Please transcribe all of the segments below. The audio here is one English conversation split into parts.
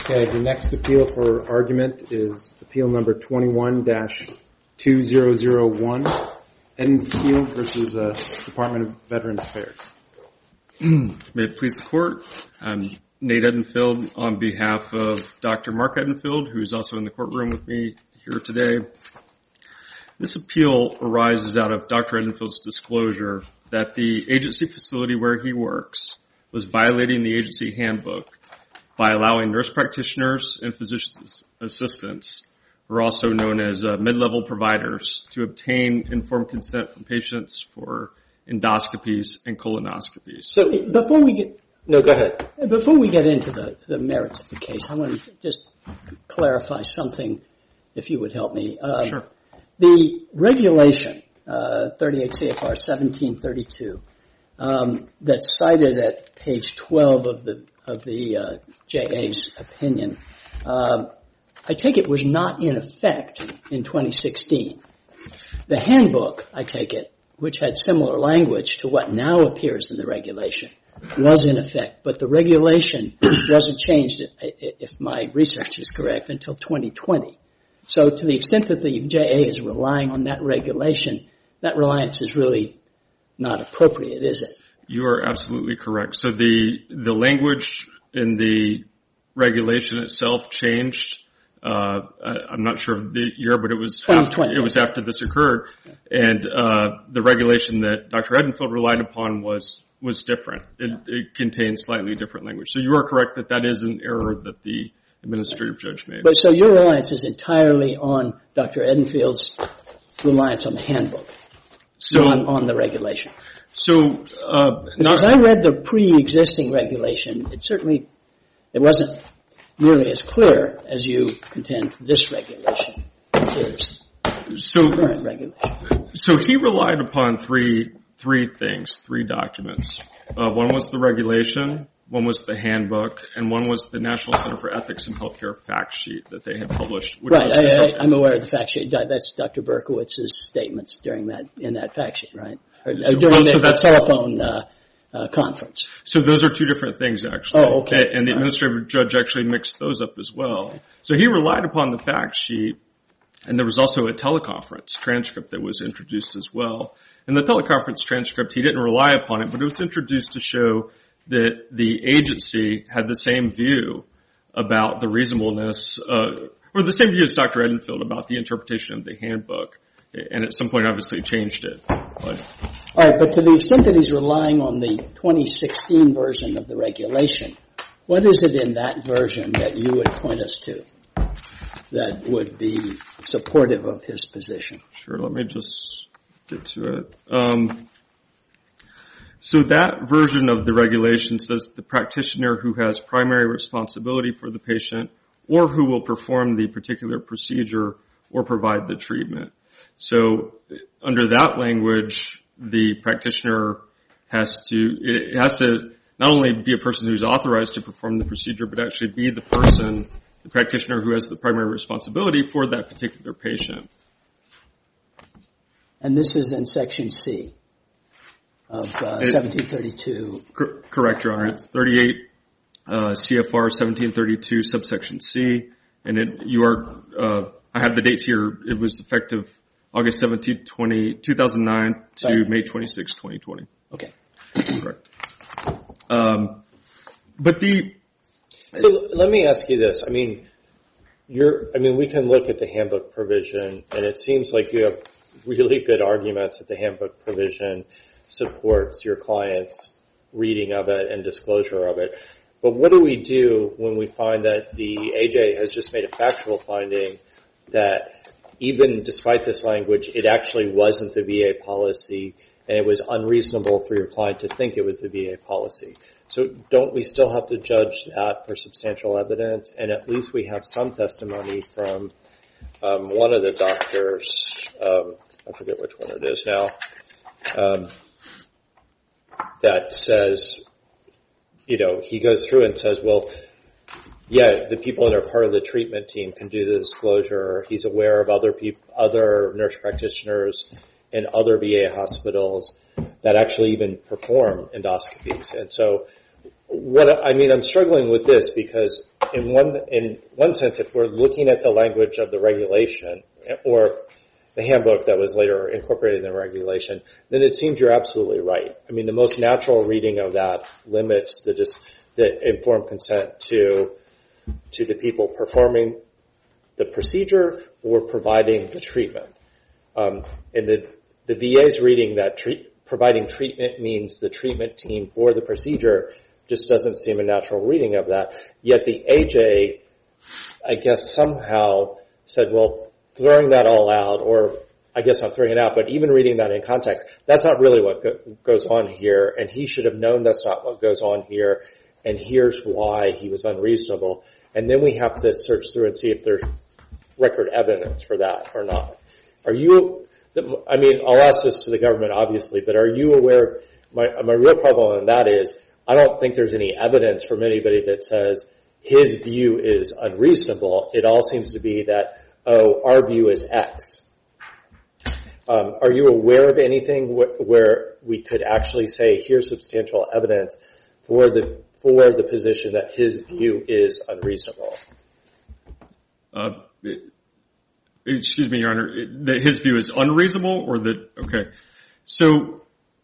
Okay, the next appeal for argument is appeal number 21-2001, Edenfield versus Department of Veterans Affairs. May it please the Court, I'm Nate Edenfield on behalf of Dr. Mark Edenfield, who is also in the courtroom with me here today. This appeal arises out of Dr. Edenfield's disclosure that the agency facility where he works was violating the agency handbook by allowing nurse practitioners and physician assistants, who are also known as mid-level providers, to obtain informed consent from patients for endoscopies and colonoscopies. So before we get... No, go ahead. Before we get into the merits of the case, I want to just clarify something, if you would help me. Sure. The regulation, 38 CFR 1732, that's cited at page 12 of the JA's opinion, I take it was not in effect in 2016. The handbook, I take it, which had similar language to what now appears in the regulation, was in effect, but the regulation wasn't changed, if my research is correct, until 2020. So to the extent that the JA is relying on that regulation, that reliance is really not appropriate, is it? You are absolutely correct. So the language in the regulation itself changed. I'm not sure of the year, but it was after this occurred. And the regulation that Dr. Edenfield relied upon was different. It contained slightly different language. So you are correct that is an error that the administrative judge made. But so your reliance is entirely on Dr. Edenfield's reliance on the handbook, not on the regulation. So, as I read the pre-existing regulation, it wasn't nearly as clear as you contend this regulation is. Current regulation. So he relied upon three documents. One was the regulation, one was the handbook, and one was the National Center for Ethics in Healthcare fact sheet that they had published. Right, I'm aware of the fact sheet. That's Dr. Berkowitz's statements in that fact sheet, right? During the telephone conference. So those are two different things, actually. Oh, okay. And the administrative judge actually mixed those up as well. So he relied upon the fact sheet, and there was also a teleconference transcript that was introduced as well. In the teleconference transcript, he didn't rely upon it, but it was introduced to show that the agency had the same view about the reasonableness, or the same view as Dr. Edenfield about the interpretation of the handbook. And at some point, obviously, changed it. All right, but to the extent that he's relying on the 2016 version of the regulation, what is it in that version that you would point us to that would be supportive of his position? Sure, let me just get to it. So that version of the regulation says the practitioner who has primary responsibility for the patient or who will perform the particular procedure or provide the treatment. So under that language, the practitioner has to not only be a person who's authorized to perform the procedure, but actually be the practitioner who has the primary responsibility for that particular patient. And this is in Section C of 1732. Correct, Your Honor. It's 38 CFR 1732 subsection C. And I have the dates here. It was effective August 17, 2009 to May 26, 2020. Okay. Correct. So let me ask you this. We can look at the handbook provision, and it seems like you have really good arguments that the handbook provision supports your client's reading of it and disclosure of it. But what do we do when we find that the AJ has just made a factual finding that even despite this language, it actually wasn't the VA policy, and it was unreasonable for your client to think it was the VA policy? So don't we still have to judge that for substantial evidence? And at least we have some testimony from one of the doctors, I forget which one it is now, that says, he goes through and says, well, yeah, the people that are part of the treatment team can do the disclosure. He's aware of other nurse practitioners in other VA hospitals that actually even perform endoscopies. And so I'm struggling with this because in one sense, if we're looking at the language of the regulation or the handbook that was later incorporated in the regulation, then it seems you're absolutely right. I mean, the most natural reading of that limits the informed consent to the people performing the procedure or providing the treatment. And the VA's reading that providing treatment means the treatment team for the procedure just doesn't seem a natural reading of that. Yet the AJ, I guess, somehow said, well, throwing that all out, or I guess not throwing it out, but even reading that in context, that's not really what goes on here, and he should have known that's not what goes on here, and here's why he was unreasonable. And then we have to search through and see if there's record evidence for that or not. I'll ask this to the government, obviously, but are you aware, my real problem on that is, I don't think there's any evidence from anybody that says his view is unreasonable. It all seems to be that, our view is X. Are you aware of anything where we could actually say here's substantial evidence for the position that his view is unreasonable? Excuse me, Your Honor, that his view is unreasonable, or that, okay. So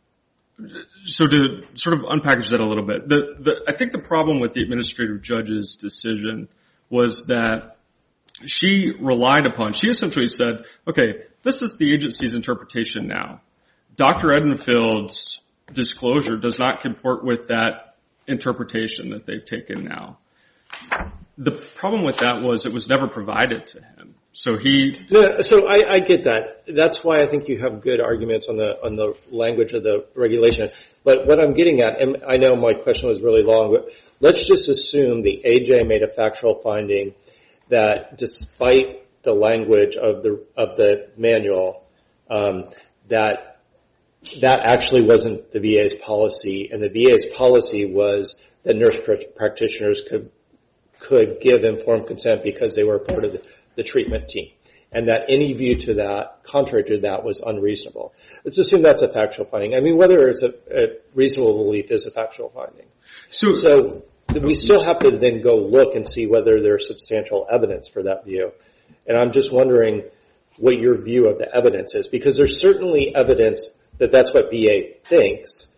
to sort of unpackage that a little bit, I think the problem with the administrative judge's decision was that she essentially said, okay, this is the agency's interpretation now. Dr. Edenfield's disclosure does not comport with that interpretation that they've taken now. The problem with that was it was never provided to him. So I get that. That's why I think you have good arguments on the language of the regulation. But what I'm getting at, and I know my question was really long, but let's just assume the AJ made a factual finding that despite the language of the manual, that actually wasn't the VA's policy, and the VA's policy was that nurse practitioners could give informed consent because they were part of the treatment team, and that any view to that, contrary to that, was unreasonable. Let's assume that's a factual finding. I mean, whether it's a reasonable belief is a factual finding. So we still have to then go look and see whether there's substantial evidence for that view. And I'm just wondering what your view of the evidence is, because there's certainly evidence that that's what VA thinks,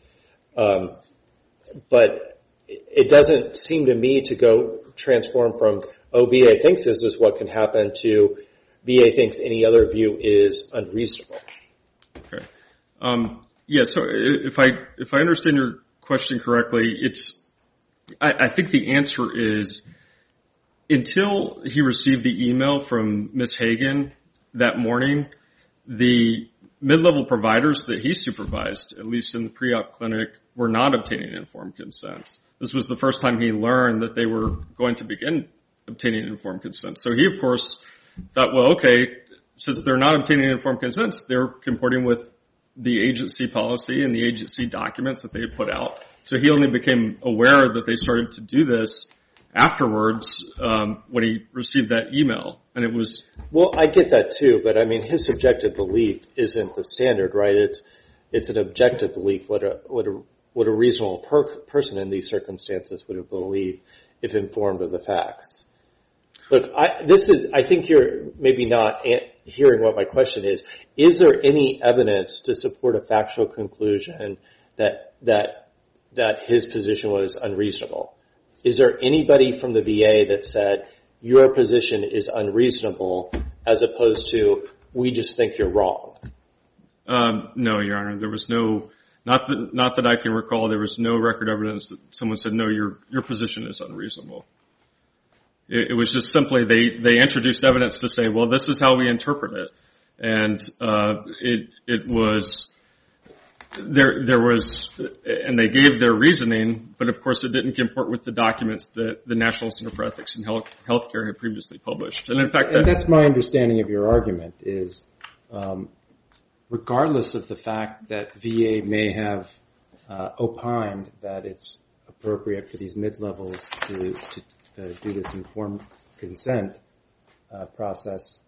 but it doesn't seem to me to go transform from, VA thinks this is what can happen, to VA thinks any other view is unreasonable. Okay. So if I understand your question correctly, I think the answer is, until he received the email from Ms. Hagan that morning, the mid-level providers that he supervised, at least in the pre-op clinic, were not obtaining informed consents. This was the first time he learned that they were going to begin obtaining informed consent. So he, of course, thought, well, okay, since they're not obtaining informed consents, they're comporting with the agency policy and the agency documents that they had put out. So he only became aware that they started to do this afterwards, when he received that email. And it was... Well, I get that too, but I mean, his subjective belief isn't the standard, right? It's an objective belief, what a reasonable person in these circumstances would have believed if informed of the facts. Look, I think you're maybe not hearing what my question is. Is there any evidence to support a factual conclusion that his position was unreasonable? Is there anybody from the VA that said your position is unreasonable as opposed to we just think you're wrong? No, Your Honor. There was no, not that I can recall, there was no record evidence that someone said, no, your position is unreasonable. It was just simply they introduced evidence to say, well, this is how we interpret it. And it was... There was, and they gave their reasoning, but of course it didn't comport with the documents that the National Center for Ethics in Healthcare had previously published. And in fact, that's my understanding of your argument is, regardless of the fact that VA may have opined that it's appropriate for these mid-levels to do this informed consent process,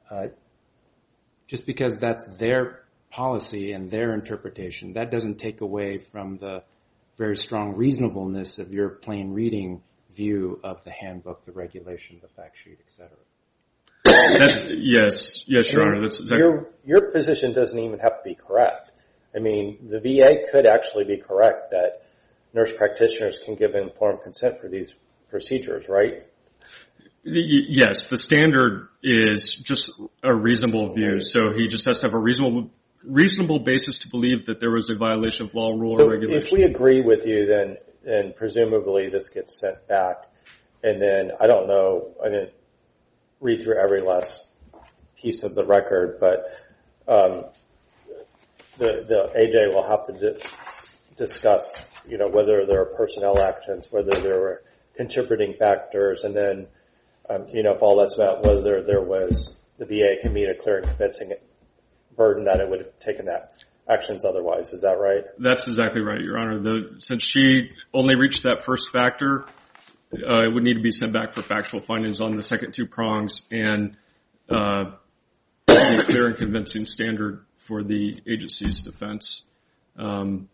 just because that's their policy and their interpretation, that doesn't take away from the very strong reasonableness of your plain reading view of the handbook, the regulation, the fact sheet, etc. Yes, Your Honor. That's exactly. Your position doesn't even have to be correct. I mean, the VA could actually be correct that nurse practitioners can give informed consent for these procedures, right? Yes, the standard is just a reasonable view. So he just has to have a reasonable basis to believe that there was a violation of law, rule, or regulation. If we agree with you, then presumably this gets sent back. And then, I don't know, I didn't read through every last piece of the record, but the AJ will have to discuss, whether there are personnel actions, whether there were contributing factors, and then, if all that's met, whether there was, the VA can meet a clear and convincing burden that it would have taken that actions otherwise. Is that right? That's exactly right, Your Honor. Since she only reached that first factor, it would need to be sent back for factual findings on the second two prongs and a clear and convincing standard for the agency's defense. Remind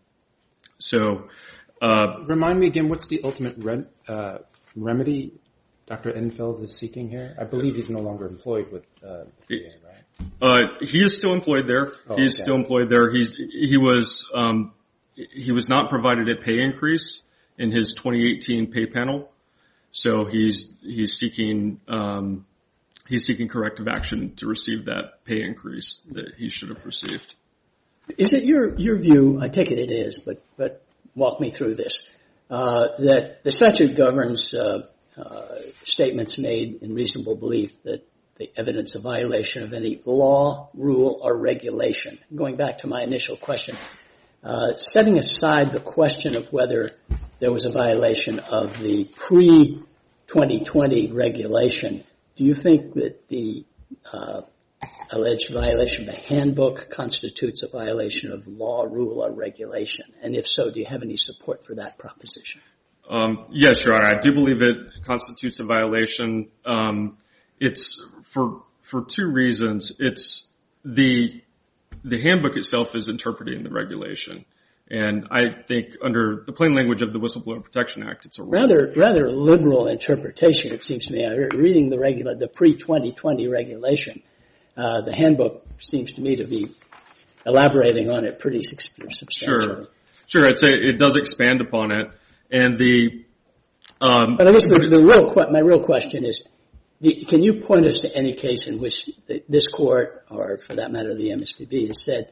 me again, what's the ultimate remedy Dr. Edenfeld is seeking here? I believe he's no longer employed with the VA, right? He is still employed there. He's still employed there. He was not provided a pay increase in his 2018 pay panel, so he's seeking corrective action to receive that pay increase that he should have received. Is it your view? I take it is, but walk me through this. That the statute governs statements made in reasonable belief that the evidence of violation of any law, rule, or regulation. Going back to my initial question, setting aside the question of whether there was a violation of the pre-2020 regulation, do you think that the alleged violation of the handbook constitutes a violation of law, rule, or regulation? And if so, do you have any support for that proposition? Yes, Your Honor. I do believe it constitutes a violation. It's for two reasons. It's the handbook itself is interpreting the regulation, and I think under the plain language of the Whistleblower Protection Act, it's a rather liberal interpretation. It seems to me. Reading the pre-2020 regulation, the handbook seems to me to be elaborating on it pretty substantially. Sure. I'd say it does expand upon it. And but I guess my real question is, can you point us to any case in which this court, or for that matter the MSPB, has said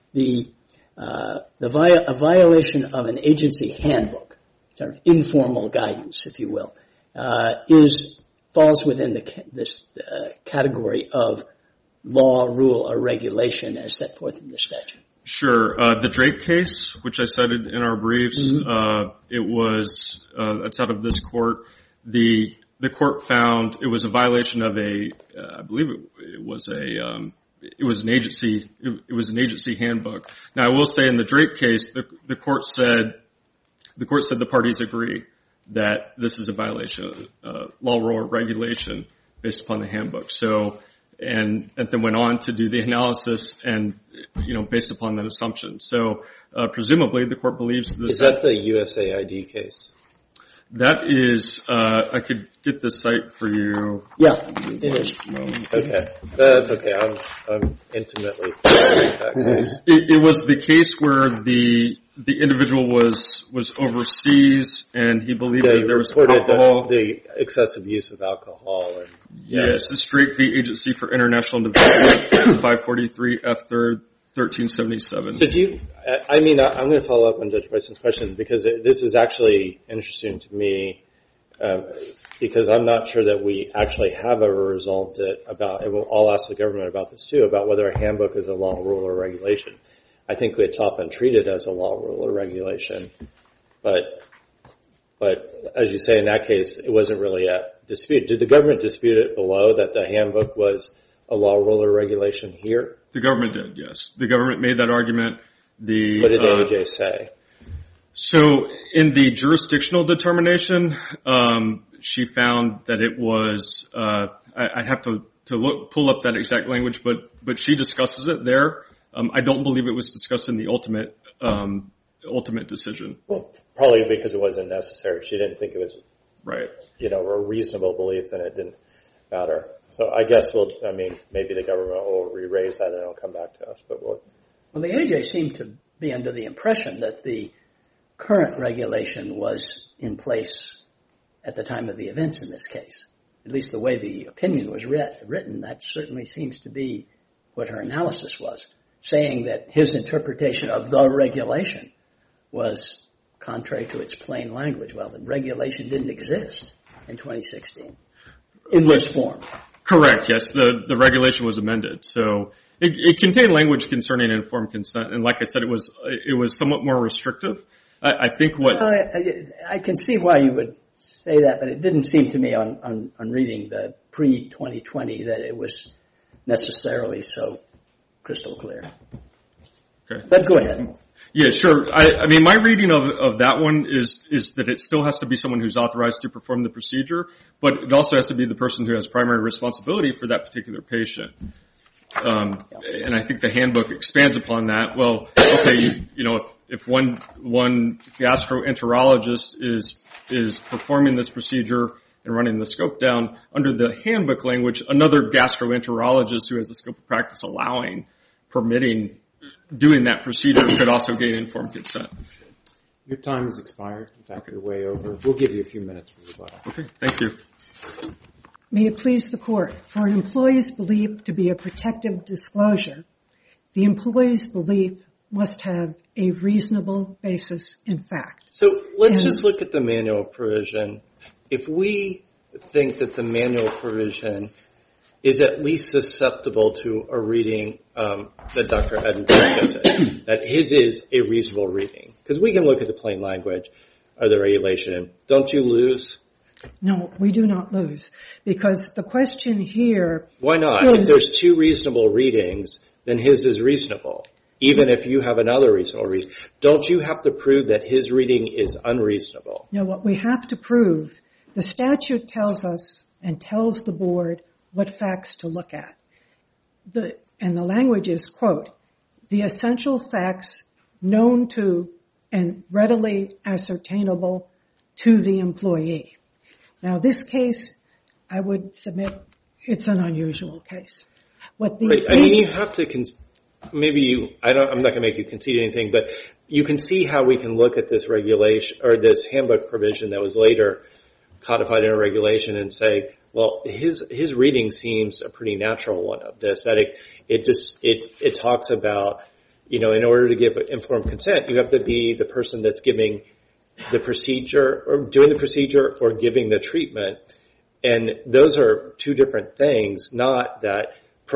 a violation of an agency handbook, sort of informal guidance, if you will, falls within this category of law, rule, or regulation as set forth in the statute? Sure. The Drake case, which I cited in our briefs, that's out of this court. The court found it was a violation of I believe it was an agency handbook. Now I will say in the Drake case, the court said the parties agree that this is a violation of law, rule, or regulation based upon the handbook. So, and then went on to do the analysis and, based upon that assumption. So, presumably the court believes that. Is that the USAID case? That is, I could get the site for you. Yeah, it is. Okay. That's okay. I'm intimately familiar with that case. It was the case where the individual was overseas and he believed that there was alcohol. The excessive use of alcohol. Yes, the Drake v. Agency for International Development, 543 F3rd 1377. I'm going to follow up on Judge Bryson's question because this is actually interesting to me because I'm not sure that we actually have ever resolved it about, and I'll ask the government about this too, about whether a handbook is a law, rule, or regulation. I think it's often treated as a law, rule, or regulation, but as you say in that case, it wasn't really a dispute. Did the government dispute it below that the handbook was a law, rule, or regulation here? The government did, yes. The government made that argument. What did the AJ say? So in the jurisdictional determination, she found that it was, I'd have to pull up that exact language, but she discusses it there. I don't believe it was discussed in the ultimate decision. Well, probably because it wasn't necessary. She didn't think it was Right. a reasonable belief, then it didn't matter. So I guess maybe the government will re-raise that and it'll come back to us, but Well, the AJ seemed to be under the impression that the current regulation was in place at the time of the events in this case. At least the way the opinion was written, that certainly seems to be what her analysis was, saying that his interpretation of the regulation was contrary to its plain language. Well, the regulation didn't exist in 2016 in this form. Correct, yes. The regulation was amended. So it contained language concerning informed consent, and like I said, it was somewhat more restrictive. I think what... I can see why you would say that, but it didn't seem to me on reading the pre-2020 that it was necessarily so crystal clear. Okay. But go ahead. Yeah, sure. I mean, my reading of that one is that it still has to be someone who's authorized to perform the procedure, but it also has to be the person who has primary responsibility for that particular patient. And I think the handbook expands upon that. Well, okay, if one gastroenterologist is performing this procedure and running the scope down, under the handbook language, another gastroenterologist who has a scope of practice permitting doing that procedure could also gain informed consent. Your time has expired. In fact, you're way over. We'll give you a few minutes for rebuttal. Okay, thank you. May it please the Court, for an employee's belief to be a protective disclosure, the employee's belief must have a reasonable basis in fact. So let's just look at the manual provision. If we think that the manual provision is at least susceptible to a reading that Dr. Edenfield gives it, that his is a reasonable reading, because we can look at the plain language of the regulation. Don't you lose? No, we do not lose, because the question here... Why not? If there's two reasonable readings, then his is reasonable, even if you have another reasonable reading. Don't you have to prove that his reading is unreasonable? No, what we have to prove, the statute tells us and tells the board what facts to look at. And the language is, quote, the essential facts known to and readily ascertainable to the employee. Now, this case, I would submit, it's an unusual case. Right. I mean, you have to, I'm not going to make you concede anything, but you can see how we can look at this regulation or this handbook provision that was later codified in a regulation and say, well, his reading seems a pretty natural one of this. That it talks about, in order to give informed consent, you have to be the person that's giving the procedure or doing the procedure or giving the treatment. And those are two different things, not that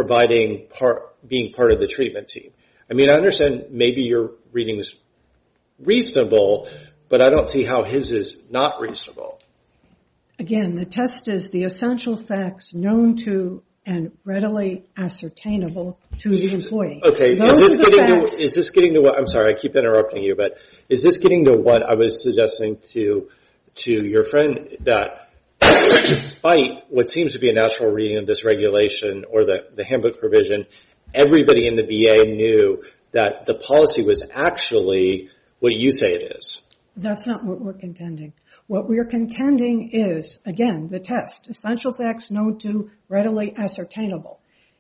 being part of the treatment team. I mean, I understand maybe your reading is reasonable, but I don't see how his is not reasonable. Again, the test is the essential facts known to and readily ascertainable to the employee. Okay, is this getting to what, I'm sorry, I keep interrupting you, but is this getting to what I was suggesting to your friend, that despite what seems to be a natural reading of this regulation or the handbook provision, everybody in the VA knew that the policy was actually what you say it is? That's not what we're contending. What we're contending is, again, the test, essential facts known to, readily ascertainable.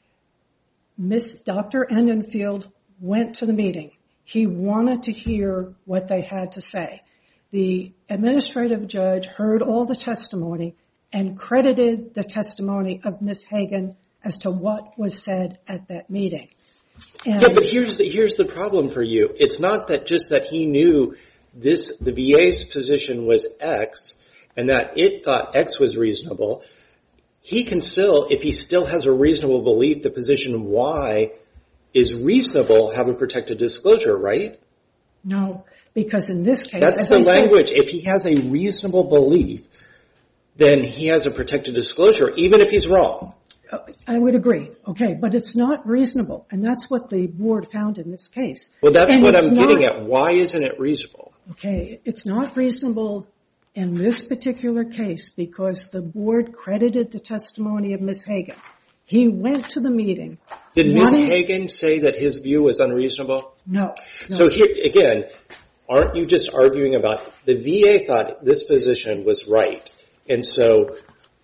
Dr. Edenfield went to the meeting. He wanted to hear what they had to say. The administrative judge heard all the testimony and credited the testimony of Ms. Hagan as to what was said at that meeting. But here's the problem for you. It's not that just that he knew the VA's position was X and that it thought X was reasonable. He can still, if he still has a reasonable belief the position Y is reasonable, have a protected disclosure, right? No, because in this case... That's the language. If he has a reasonable belief, then he has a protected disclosure, even if he's wrong. I would agree. Okay, but it's not reasonable, and that's what the board found in this case. Well, that's what I'm getting at. Why isn't it reasonable? Okay, it's not reasonable in this particular case because the board credited the testimony of Ms. Hagan. He went to the meeting. Did Ms. Hagan say that his view was unreasonable? No. So here, again, aren't you just arguing about the VA thought this position was right, And so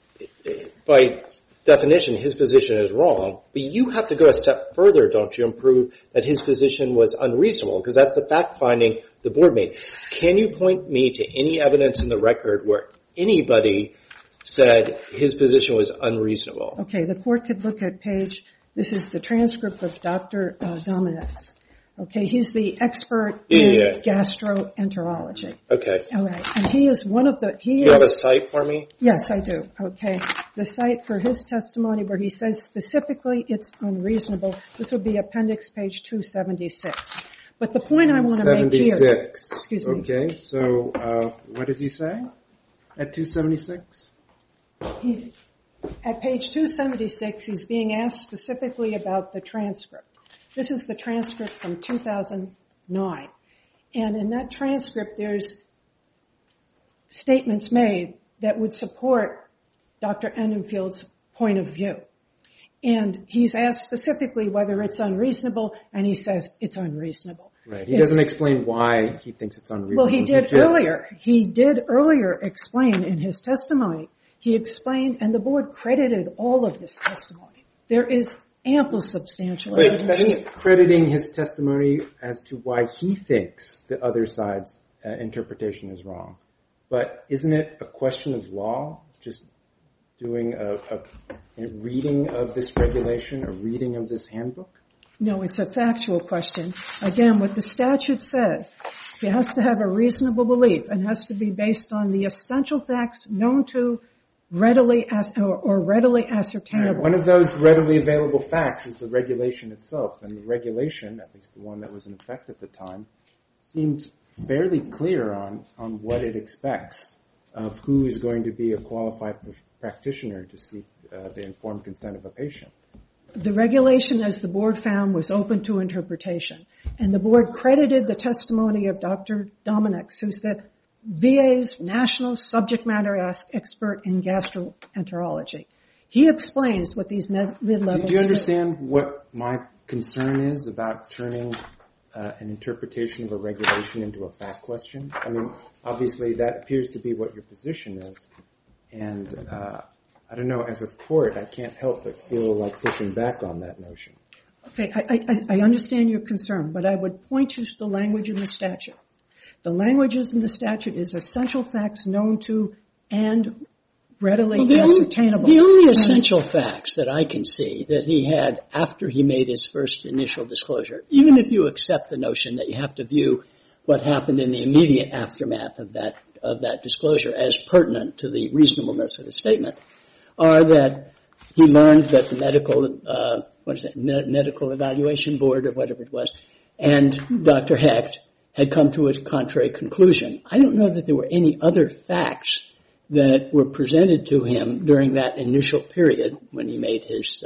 by definition, his position is wrong, but you have to go a step further, don't you, and prove that his position was unreasonable, because that's the fact finding the board made. Can you point me to any evidence in the record where anybody said his position was unreasonable? Okay, the court could look at this is the transcript of Dr. Domenech. Okay, he's the expert in gastroenterology. Okay. All right, and he is one of the... Do you have a cite for me? Yes, I do. Okay. The cite for his testimony where he says specifically it's unreasonable, this would be appendix page 276. But the point I want to make here... 76. Excuse me. Okay, so what does he say at 276? He's at page 276, he's being asked specifically about the transcript. This is the transcript from 2009. And in that transcript, there's statements made that would support Dr. Edenfield's point of view. And he's asked specifically whether it's unreasonable, and he says it's unreasonable. Right. He doesn't explain why he thinks it's unreasonable. Well, he did earlier. He did earlier explain in his testimony. He explained, and the board credited all of this testimony. There is ample substantial evidence. He's crediting his testimony as to why he thinks the other side's interpretation is wrong. But isn't it a question of law, just doing a reading of this regulation, a reading of this handbook? No, it's a factual question. Again, what the statute says, he has to have a reasonable belief and has to be based on the essential facts known to readily ascertainable. Right. One of those readily available facts is the regulation itself. And the regulation, at least the one that was in effect at the time, seems fairly clear on what it expects of who is going to be a qualified practitioner to seek the informed consent of a patient. The regulation, as the board found, was open to interpretation. And the board credited the testimony of Dr. Domenech, who's the VA's national subject matter expert in gastroenterology. He explains what these mid-levels do. You understand what my concern is about turning an interpretation of a regulation into a fact question? I mean, obviously that appears to be what your position is. And I don't know, as a court, I can't help but feel like pushing back on that notion. Okay, I understand your concern, but I would point you to the language in the statute. The languages in the statute is essential facts known to and readily ascertainable. The only essential facts that I can see that he had after he made his first initial disclosure, even if you accept the notion that you have to view what happened in the immediate aftermath of that disclosure as pertinent to the reasonableness of the statement, are that he learned that the medical evaluation board or whatever it was, and Dr. Hecht had come to a contrary conclusion. I don't know that there were any other facts that were presented to him during that initial period when he made his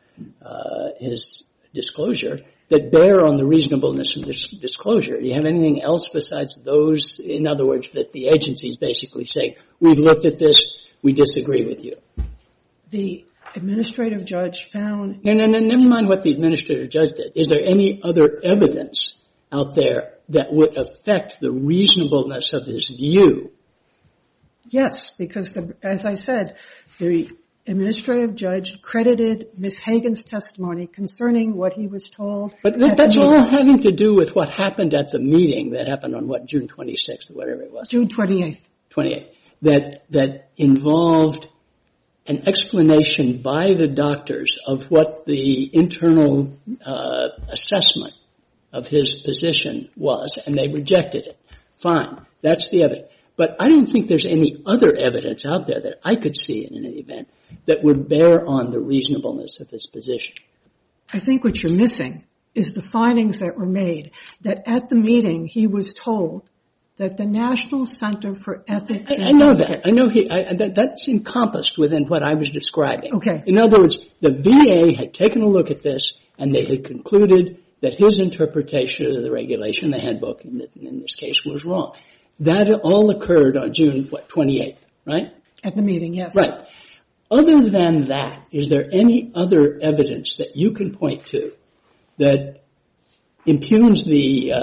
disclosure that bear on the reasonableness of this disclosure. Do you have anything else besides those? In other words, that the agencies basically say, we've looked at this, we disagree with you. The administrative judge found... No, never mind what the administrative judge did. Is there any other evidence out there that would affect the reasonableness of his view? Yes, because, as I said, the administrative judge credited Ms. Hagen's testimony concerning what he was told. But that's all having to do with what happened at the meeting that happened on, June 26th or whatever it was? June 28th. 28th. That involved an explanation by the doctors of what the internal assessment of his position was, and they rejected it. Fine. That's the evidence. But I don't think there's any other evidence out there that I could see in any event that would bear on the reasonableness of his position. I think what you're missing is the findings that were made, that at the meeting he was told that the National Center for Ethics... I know that. I know that's encompassed within what I was describing. Okay. In other words, the VA had taken a look at this, and they had concluded that his interpretation of the regulation, the handbook in this case, was wrong. That all occurred on June, 28th, right? At the meeting, yes. Right. Other than that, is there any other evidence that you can point to that impugns the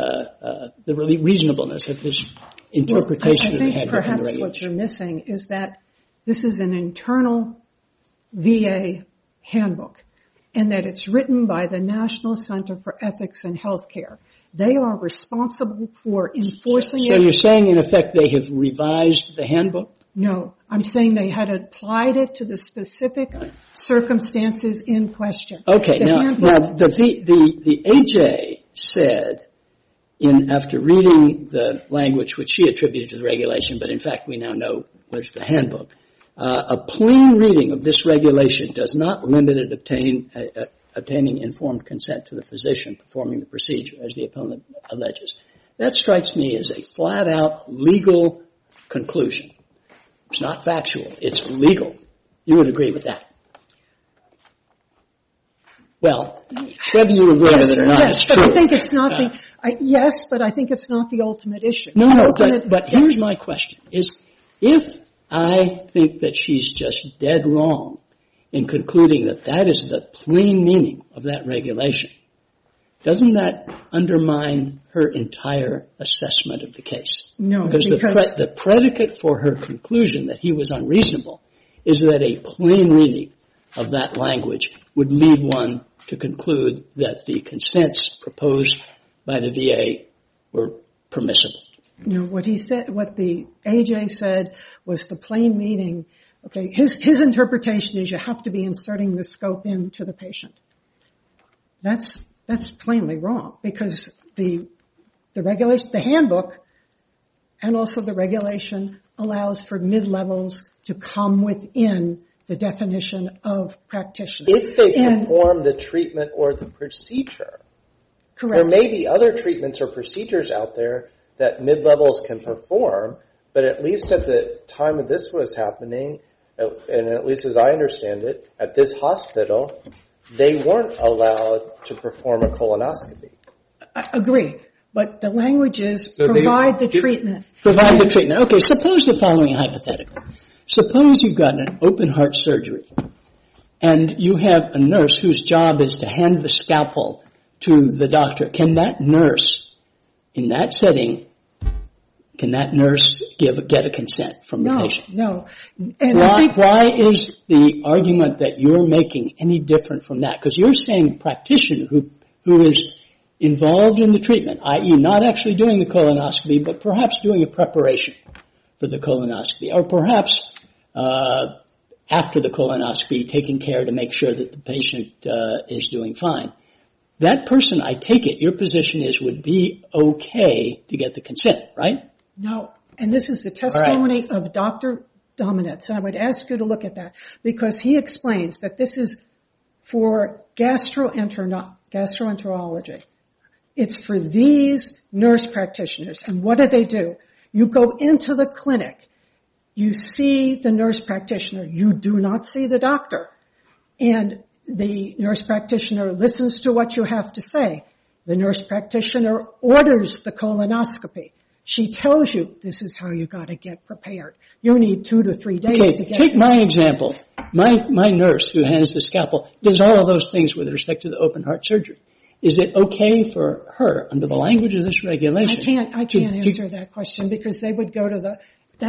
reasonableness of his interpretation of the handbook and the regulation? Perhaps what you're missing is that this is an internal VA handbook and that it's written by the National Center for Ethics in Healthcare. They are responsible for enforcing it. So you're saying, in effect, they have revised the handbook? No, I'm saying they had applied it to the specific circumstances in question. Okay, now the AJ said, after reading the language which she attributed to the regulation, but in fact we now know was the handbook, a plain reading of this regulation does not limit it obtaining informed consent to the physician performing the procedure, as the opponent alleges. That strikes me as a flat-out legal conclusion. It's not factual. It's legal. You would agree with that? Well, whether you agree with it or not, it's true. But I think it's not yes, but I think it's not the ultimate issue. No, but here's my question, is if I think that she's just dead wrong in concluding that that is the plain meaning of that regulation, doesn't that undermine her entire assessment of the case? No, because the predicate for her conclusion that he was unreasonable is that a plain reading of that language would lead one to conclude that the consents proposed by the VA were permissible. No, what the AJ said was the plain meaning. Okay, his interpretation is you have to be inserting the scope into the patient. That's plainly wrong, because the regulation, the handbook, and also the regulation allows for mid-levels to come within the definition of practitioner. If they perform the treatment or the procedure. Correct. There may be other treatments or procedures out there that mid-levels can perform, but at least at the time of this was happening, and at least as I understand it, at this hospital, they weren't allowed to perform a colonoscopy. I agree. But the language is provide the treatment. Provide the treatment. Okay, suppose the following hypothetical. Suppose you've got an open heart surgery and you have a nurse whose job is to hand the scalpel to the doctor. Can that nurse, in that setting, get a consent from the patient? No. Why is the argument that you're making any different from that? Because you're saying practitioner who is involved in the treatment, i.e. not actually doing the colonoscopy, but perhaps doing a preparation for the colonoscopy, or perhaps after the colonoscopy taking care to make sure that the patient is doing fine. That person, I take it, your position is would be okay to get the consent, right? No. And this is the testimony of Dr. Dominitz, and I would ask you to look at that, because he explains that this is for gastroenterology. It's for these nurse practitioners. And what do? You go into the clinic. You see the nurse practitioner. You do not see the doctor. And the nurse practitioner listens to what you have to say. The nurse practitioner orders the colonoscopy. She tells you this is how you got to get prepared. You need 2 to 3 days to get. Take my example. My nurse who hands the scalpel does all of those things with respect to the open heart surgery. Is it okay for her, under the language of this regulation? I can't answer that question, because they would go to the.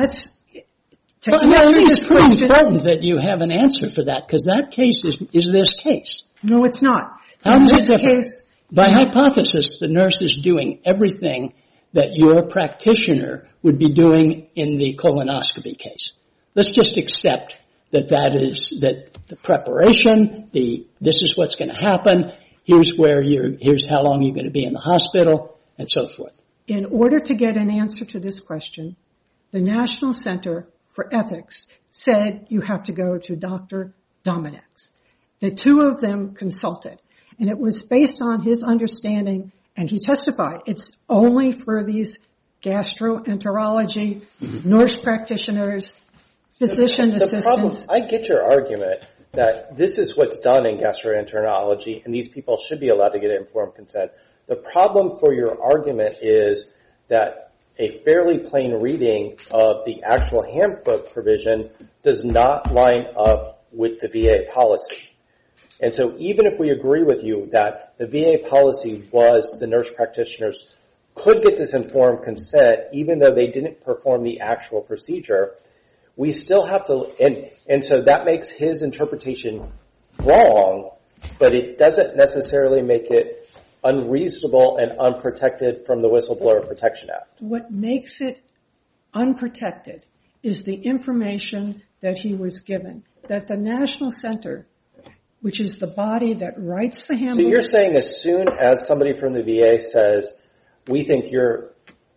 It's pretty important that you have an answer for that, because that case is this case. No, it's not. How does it differ? By hypothesis, the nurse is doing everything that your practitioner would be doing in the colonoscopy case. Let's just accept that the preparation, this is what's going to happen, here's how long you're going to be in the hospital, and so forth. In order to get an answer to this question, the National Center for Ethics said you have to go to Dr. Dominitz. The two of them consulted, and it was based on his understanding, and he testified it's only for these gastroenterology, nurse practitioners, physician assistants. I get your argument that this is what's done in gastroenterology, and these people should be allowed to get informed consent. The problem for your argument is that a fairly plain reading of the actual handbook provision does not line up with the VA policy. And so even if we agree with you that the VA policy was the nurse practitioners could get this informed consent even though they didn't perform the actual procedure, we still have to, and so that makes his interpretation wrong, but it doesn't necessarily make it unreasonable and unprotected from the Whistleblower Protection Act. What makes it unprotected is the information that he was given, that the National Center, which is the body that writes the handbook. So you're saying as soon as somebody from the VA says, we think you're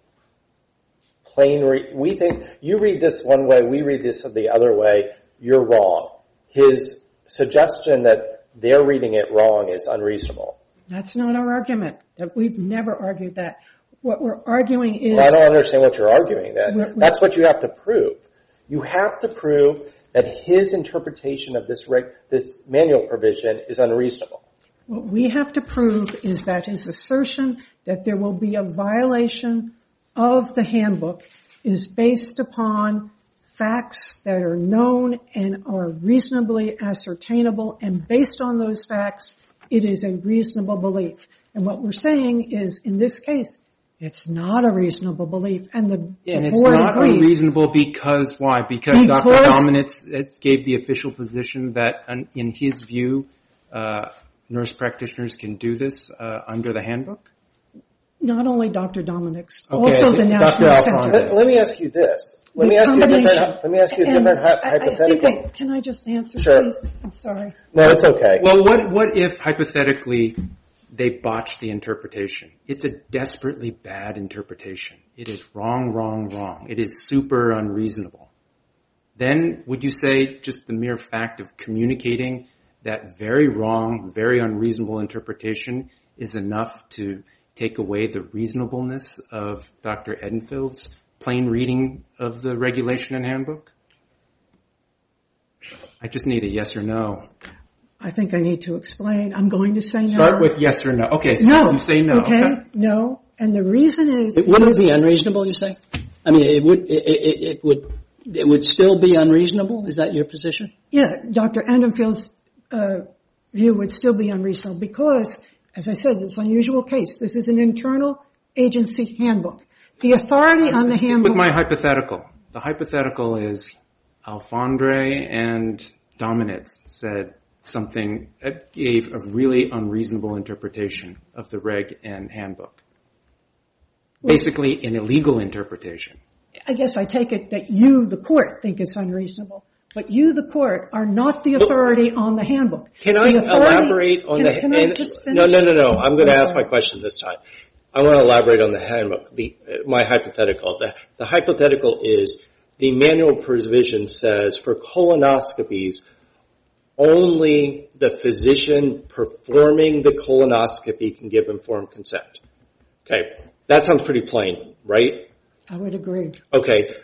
we think you read this one way, we read this the other way, you're wrong. His suggestion that they're reading it wrong is unreasonable. That's not our argument. That we've never argued that. What we're arguing is... Well, I don't understand what you're arguing then. That's what you have to prove. You have to prove that his interpretation of this manual provision is unreasonable. What we have to prove is that his assertion that there will be a violation of the handbook is based upon facts that are known and are reasonably ascertainable, and based on those facts, it is a reasonable belief. And what we're saying is, in this case, it's not a reasonable belief, and the board it's not agreed. Unreasonable because why? Because Dr. Dominitz gave the official position that, in his view, nurse practitioners can do this under the handbook? Not only Dr. Dominitz, also the National Center. Let me ask you this. Let me ask you a different hypothetical. Can I just answer, Sure. please? I'm sorry. No, it's okay. Well, what if, hypothetically, they botched the interpretation? It's a desperately bad interpretation. It is wrong. It is super unreasonable. Then would you say just the mere fact of communicating that very wrong, very unreasonable interpretation is enough to take away the reasonableness of Dr. Edenfield's plain reading of the regulation and handbook? I just need a yes or no. I think I need to explain. I'm going to say no. Start with yes or no. Okay, so no. You say no. Okay, no. And the reason is... It wouldn't be unreasonable, you say? I mean, it would still be unreasonable? Is that your position? Yeah, Dr. Edenfield's view would still be unreasonable because, as I said, it's an unusual case. This is an internal agency handbook. The authority on the handbook... With my hypothetical. The hypothetical is Alfondre and Dominitz said something, gave a really unreasonable interpretation of the reg and handbook. Basically, an illegal interpretation. I guess I take it that you, the court, think it's unreasonable. But you, the court, are not the authority on the handbook. Can I elaborate on the... Can I just finish? No. I'm going to ask my question this time. I want to elaborate on the handbook, my hypothetical. The hypothetical is the manual provision says for colonoscopies, only the physician performing the colonoscopy can give informed consent. Okay, that sounds pretty plain, right? I would agree. Okay,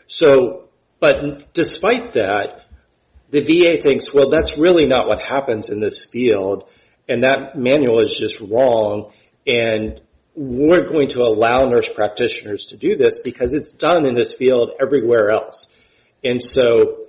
but despite that, the VA thinks, well, that's really not what happens in this field, and that manual is just wrong, and we're going to allow nurse practitioners to do this because it's done in this field everywhere else. And so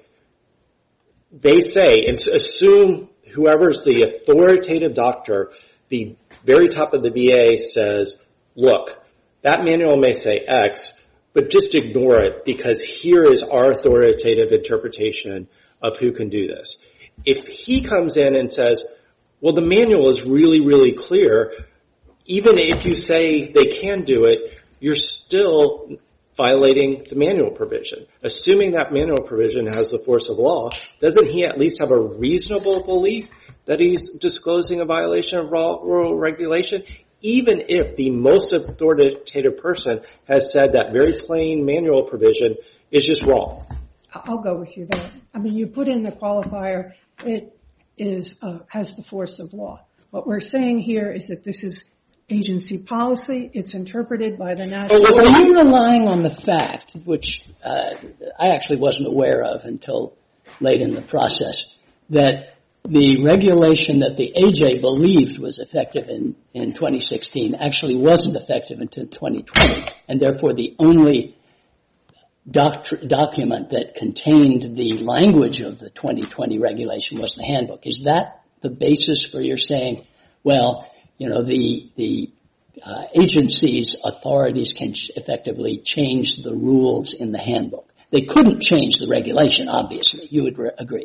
they say, and assume whoever's the authoritative doctor, the very top of the VA says, look, that manual may say X, but just ignore it because here is our authoritative interpretation of who can do this. If he comes in and says, well, the manual is really, really clear, even if you say they can do it, you're still violating the manual provision. Assuming that manual provision has the force of law, doesn't he at least have a reasonable belief that he's disclosing a violation of rural regulation? Even if the most authoritative person has said that very plain manual provision is just wrong. I'll go with you there. I mean, you put in the qualifier, it has the force of law. What we're saying here is that this is agency policy. It's interpreted by the national... So are you relying on the fact, which I actually wasn't aware of until late in the process, that the regulation that the AJ believed was effective in 2016 actually wasn't effective until 2020, and therefore the only document that contained the language of the 2020 regulation was the handbook? Is that the basis for your saying, well, you know, the agency's authorities can effectively change the rules in the handbook? They couldn't change the regulation, obviously. You would agree.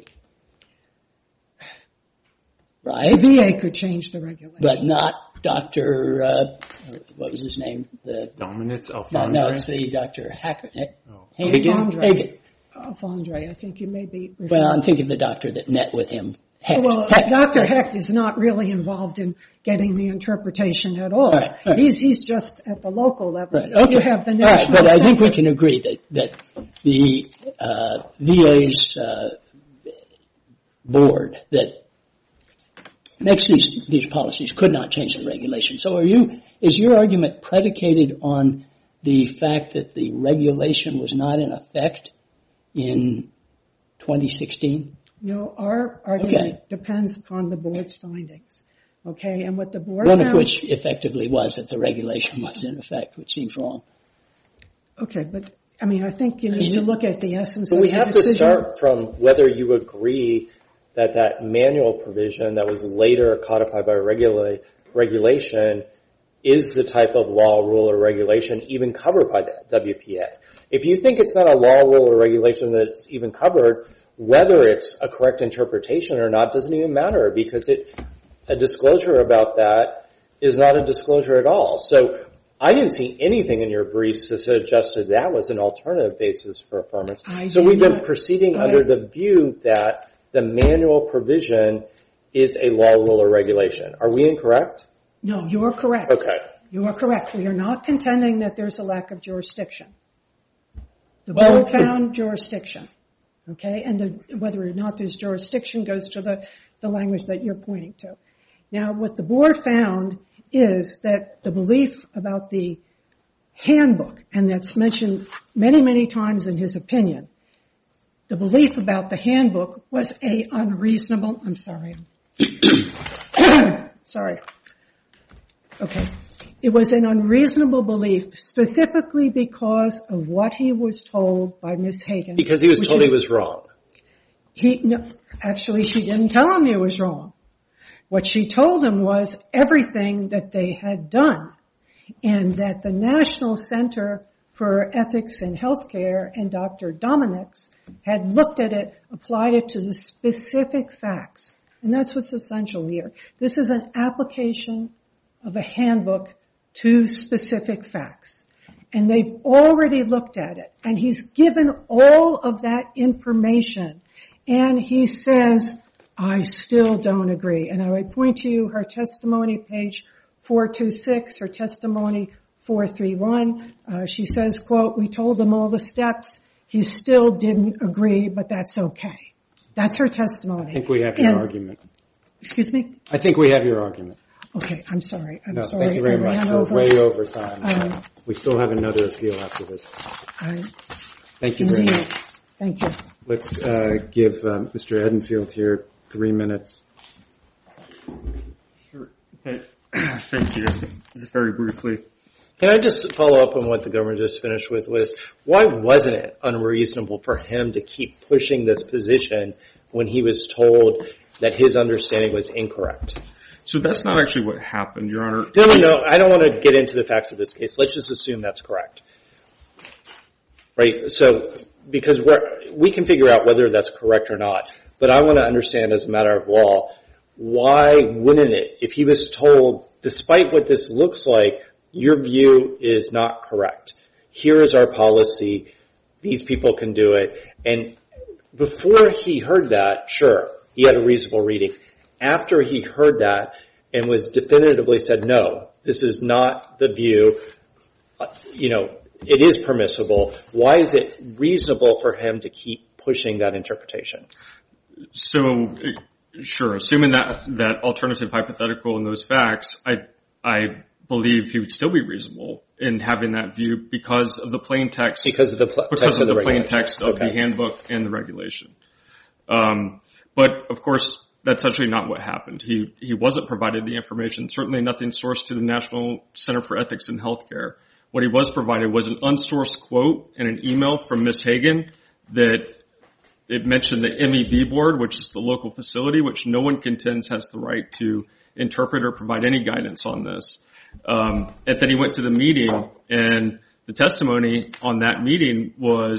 Right? The VA could change the regulation. But not Dr. What was his name? Dominance Alfondre? No, it's the Dr. Hagen. Alfondre, I think you may be referring. Well, I'm thinking of the doctor that met with him. Hecht. Well, Dr. Hecht is not really involved in getting the interpretation at all. Right. He's just at the local level. Right. Okay. You have the all national right, but I think center. we can agree that the VA's board that makes these policies could not change the regulation. So is your argument predicated on the fact that the regulation was not in effect in 2016? No, our argument depends upon the board's findings. Okay, and what the board One found... of which effectively was that the regulation was in effect, which seems wrong. Okay, but I mean, I think you need to look at the essence But of we the have decision. to start from whether you agree that manual provision that was later codified by regulation is the type of law, rule, or regulation even covered by the WPA. If you think it's not a law, rule, or regulation that's even covered, whether it's a correct interpretation or not doesn't even matter, because a disclosure about that is not a disclosure at all. So I didn't see anything in your briefs that suggested that was an alternative basis for affirmance. So we've been proceeding under the view that the manual provision is a law, rule, or regulation. Are we incorrect? No, you're correct. Okay. You are correct. We are not contending that there's a lack of jurisdiction. The board found jurisdiction. Okay, and whether or not there's jurisdiction goes to the language that you're pointing to. Now, what the board found is that the belief about the handbook, and that's mentioned many, many times in his opinion, the belief about the handbook was a unreasonable, I'm sorry. Sorry. Okay. It was an unreasonable belief specifically because of what he was told by Ms. Hagen. Because he was told he was wrong. No, actually, she didn't tell him he was wrong. What she told him was everything that they had done, and that the National Center for Ethics in Healthcare and Dr. Dominics had looked at it, applied it to the specific facts. And that's what's essential here. This is an application of a handbook to specific facts. And they've already looked at it. And he's given all of that information. And he says, I still don't agree. And I would point to you her testimony, page 426, her testimony 431. She says, quote, we told him all the steps. He still didn't agree, but that's okay. That's her testimony. I think we have your argument. Excuse me? I think we have your argument. Okay, I'm sorry. I'm sorry. Thank you very much. We're way over time. We still have another appeal after this. Thank you very much. Thank you. Let's give Mr. Edenfield here 3 minutes. Sure. Okay. Thank you. Just very briefly. Can I just follow up on what the governor just finished with? Why wasn't it unreasonable for him to keep pushing this position when he was told that his understanding was incorrect? So that's not actually what happened, Your Honor. No. I don't want to get into the facts of this case. Let's just assume that's correct. Right? So, because we can figure out whether that's correct or not, but I want to understand as a matter of law, why wouldn't it, if he was told, despite what this looks like, your view is not correct. Here is our policy. These people can do it. And before he heard that, sure, he had a reasonable reading. After he heard that and was definitively said, no, this is not the view, it is permissible. Why is it reasonable for him to keep pushing that interpretation? So, sure, assuming that alternative hypothetical and those facts, I believe he would still be reasonable in having that view because of the plain text. Because of the plain text of the handbook and the regulation. But of course, that's actually not what happened. He wasn't provided the information. Certainly nothing sourced to the National Center for Ethics in Healthcare. What he was provided was an unsourced quote and an email from Ms. Hagen that it mentioned the MEB board, which is the local facility, which no one contends has the right to interpret or provide any guidance on this. And then he went to the meeting, and the testimony on that meeting was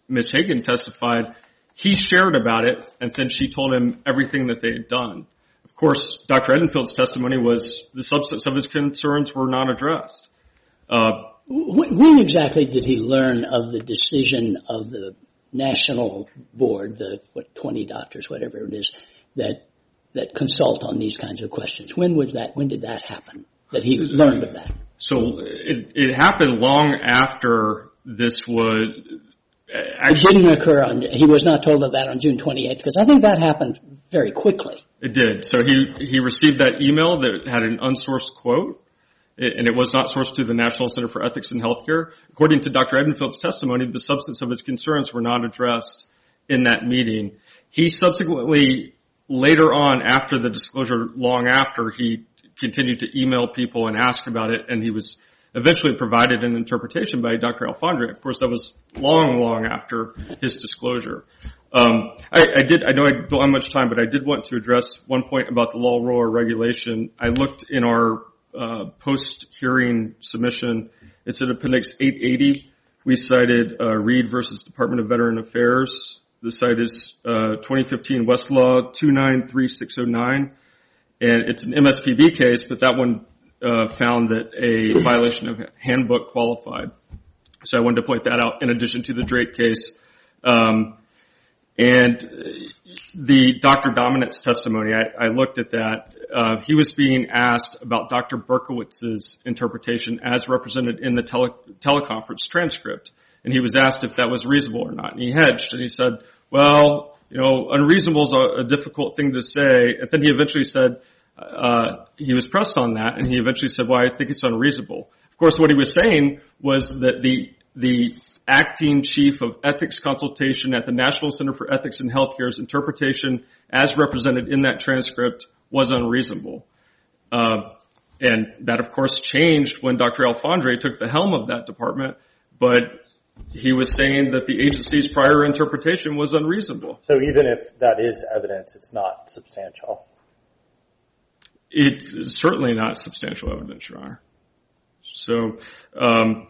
Ms. Hagan testified, he shared about it, and then she told him everything that they had done. Of course, Dr. Edenfield's testimony was the substance of his concerns were not addressed. When exactly did he learn of the decision of the national board, 20 doctors, whatever it is, that consult on these kinds of questions? When did that happen, that he learned of that? So it happened long after this was... It didn't occur he was not told of that on June 28th, because I think that happened very quickly. It did. So he received that email that had an unsourced quote, and it was not sourced to the National Center for Ethics in Healthcare. According to Dr. Edenfield's testimony, the substance of his concerns were not addressed in that meeting. He subsequently, later on, after the disclosure, long after, he continued to email people and ask about it, and he was eventually provided an interpretation by Dr. Alfondre. Of course, that was long after his disclosure. I know I don't have much time, but I did want to address one point about the law, rule, or regulation. I looked in our post-hearing submission. It's in Appendix 880. We cited Reed versus Department of Veteran Affairs. The site is 2015 Westlaw 293609, and it's an MSPB case, but that one found that a violation of handbook qualified. So I wanted to point that out in addition to the Drake case. And the Dr. Dominant's testimony, I looked at that. He was being asked about Dr. Berkowitz's interpretation as represented in the teleconference transcript. And he was asked if that was reasonable or not. And he hedged and he said, well, unreasonable is a difficult thing to say. And then he eventually said, he was pressed on that, and he eventually said, well, I think it's unreasonable. Of course, what he was saying was that the acting chief of ethics consultation at the National Center for Ethics in Healthcare's interpretation as represented in that transcript was unreasonable. And that, of course, changed when Dr. Alfondre took the helm of that department, but he was saying that the agency's prior interpretation was unreasonable. So even if that is evidence, it's not substantial? It's certainly not substantial evidence, Your Honor. So, and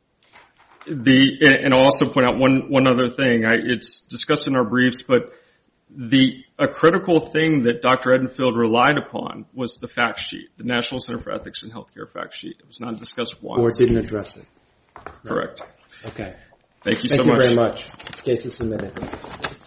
I'll also point out one other thing. It's discussed in our briefs, but a critical thing that Dr. Edenfield relied upon was the fact sheet, the National Center for Ethics in Healthcare fact sheet. It was not discussed once. Or didn't address it. Correct. Okay. Thank you so much. Thank you very much. Case is submitted.